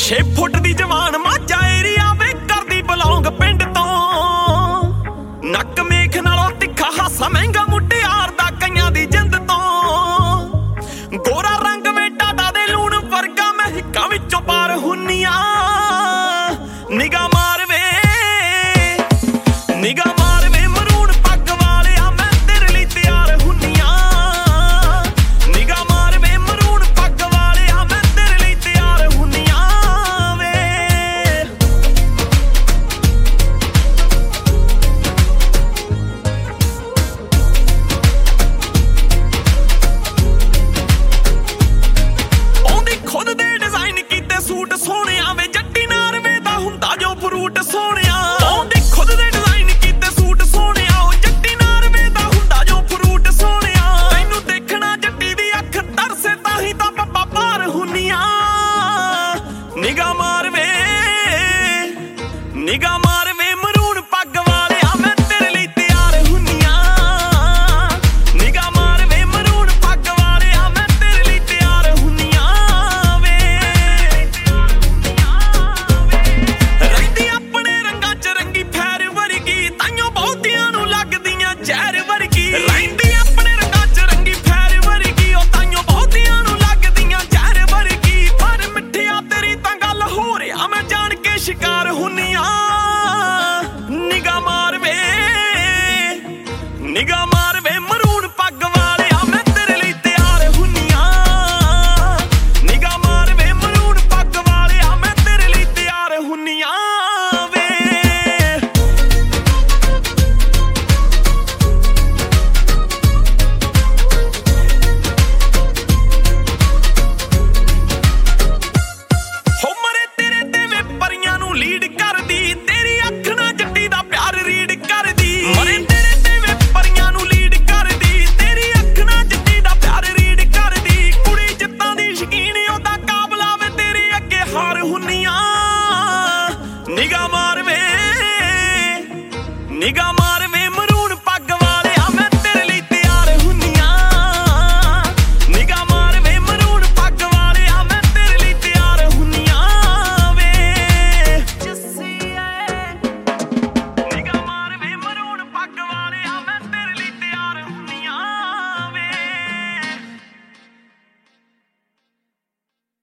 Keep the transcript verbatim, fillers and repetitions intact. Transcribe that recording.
ਛੇ ਫੁੱਟ ਦੀ ਜਵਾਨ ਮਾਝਾ ਏਰੀਆ ਵੇ ਕਰਦੀ ਬਲੌਂਗ ਪਿੰਡ ਤੋਂ। ਨੱਕ ਮੇਖ ਨਾਲੋਂ ਤਿੱਖਾ ਹਾਸਾ ਮਹਿੰਗਾ ਮੁਟਿਆਰ ਦਾ ਕਈਆਂ ਦੀ ਜਿੰਦ ਤੋਂ। ਗੋਰਾ ਰੰਗ ਵੇ ਟਾਟਾ ਦੇ ਲੂਣ ਵਰਗਾ ਮੈਂ ਹਿੱਕਾਂ ਵਿੱਚੋਂ ਪਾਰ ਹੁੰਨੀਆਂ। ਨਿਗਾਹ ਮਾਰ ਵੇ ਨਿਗਾਹ ਮਾਰ ਵੇ ਮਰੂਨ ਪੱਗ ਵਾਲਿਆ ਮੈਂ ਤੇਰੇ ਲਈ ਤਿਆਰ ਹੁੰਨੀਆਂ। ਨਿਗਾਹ ਮਾਰ ਵੇ ਮਰੂਨ ਪੱਗ ਵਾਲਿਆ ਮੈਂ ਤੇਰੇ ਲਈ ਤਿਆਰ ਹੁੰਨੀਆਂ ਵੇ। ਉਹਦੀ ਖੁਦ ਦੇ ਡਿਜ਼ਾਈਨ ਕੀਤੇ ਸੂਟ ਸੋਹਣਿਆ ਵੇ ਜੱਟੀ ਨਾਰਵੇ ਦਾ ਹੁੰਦਾ ਜੋ ਫਰੂਟ ਸੋਹਣਿਆ। ਉਹਦੀ ਖੁਦ ਦੇ ਡਿਜ਼ਾਈਨ ਕੀਤੇ ਸੂਟ ਸੋਹਣਿਆ ਉਹ ਜੱਟੀ ਨਾਰਵੇ ਦਾ ਹੁੰਦਾ ਜੋ ਫਰੂਟ ਸੋਹਣਿਆ। ਤੈਨੂੰ ਦੇਖਣਾ ਜੱਟੀ ਦੀ ਅੱਖ ਤਰਸੇ ਤਾਂ ਹੀ ਤਾਂ ਪੱਪਾ ਪਾਰ ਹੁੰਨੀਆਂ। ਨਿਗਾਹ ਮਾਰ ਵੇ ਨਿਗਾਹ ਮਾਰ ਵੇ ਮਰੂਨ ਪੱਗ ਵਾਲਿਆ ਮੈਂ ਤੇਰੇ ਲਈ ਤਿਆਰ ਹੁੰਨੀਆਂ। ਨਿਗਾਹ ਮਾਰ ਵੇ ਮਰੂਨ ਪੱਗ ਵਾਲਿਆ ਮੈਂ ਤੇਰੇ ਲਈ ਤਿਆਰ ਹੁੰਨੀਆਂ ਵੇ। ਰਹਿੰਦੀ ਆਪਣੇ ਰੰਗਾਂ ਚ ਰੰਗੀ ਫੈਰ ਵਰਗੀ ਤਾਈਓ ਬਹੁਤਿਆਂ ਨੂੰ ਲੱਗਦੀਆਂ ਜ਼ਹਿਰ ਵਰਗੀ। ਰਹਿੰਦੀ ਆਪਣੇ ਰੰਗਾਂ ਚ ਰੰਗੀ ਫੈਰ ਵਰਗੀ ਉਹ ਤਾਈਓ ਬਹੁਤਿਆਂ ਨੂੰ ਲੱਗਦੀਆਂ ਜ਼ਹਿਰ ਵਰਗੀ। ਪਰ ਮਿੱਠਿਆ ਤੇਰੀ ਤਾਂ ਗੱਲ ਹੋ ਰਿਹਾ ਮੈਂ ਜਾਣ ਕੇ ਸ਼ਿਕਾਰ ਹੁੰਨੀਆਂ। ਨਿਗਾਹ ਮਾਰ ਵੇ ਨਿਗਾਹ ਮਾਰ ਵੇ ਮਰੂਨ ਪੱਗ ਵਾਲਿਆ ਮੈਂ ਤੇਰੇ ਲਈ ਤਿਆਰ ਹੁੰਨੀਆਂ। ਨਿਗਾਹ ਮਾਰ ਵੇ ਮਰੂਨ ਪੱਗ ਵਾਲਿਆ ਮੈਂ ਤੇਰੇ ਲਈ ਤਿਆਰ ਹੁੰਨੀਆਂ ਵੇ। ਹੋ ਮਰੇ ਤੇਰੇ ਤੇ ਵੇ ਪਰੀਆਂ ਨੂੰ ਲੀਡ ਕਰਦੀ ਤੇਰੀ ਅੱਖ ਨਾ ਜੱਟੀ ਦਾ ਪਿਆਰ ਰੀਡ ਕਰਦੀ। ਮਰੇ ਤੇਰੇ ਤੇ ਵੇ ਪਰੀਆਂ ਨੂੰ ਲੀਡ ਕਰਦੀ ਤੇਰੀ ਅੱਖ ਨਾ ਜੱਟੀ ਦਾ ਪਿਆਰ ਰੀਡ ਕਰਦੀ। ਕੁੜੀ ਜਿੱਤਾਂ ਦੀ ਸ਼ਕੀਨ ਉਹਦਾ ਕਾਬਲਾ ਵੇ ਤੇਰੇ ਅੱਗੇ ਹਾਰ ਹੁੰਨੀਆਂ। ਨਿਗਾਹ ਮਾਰ ਵੇ ਨਿਗਾਹ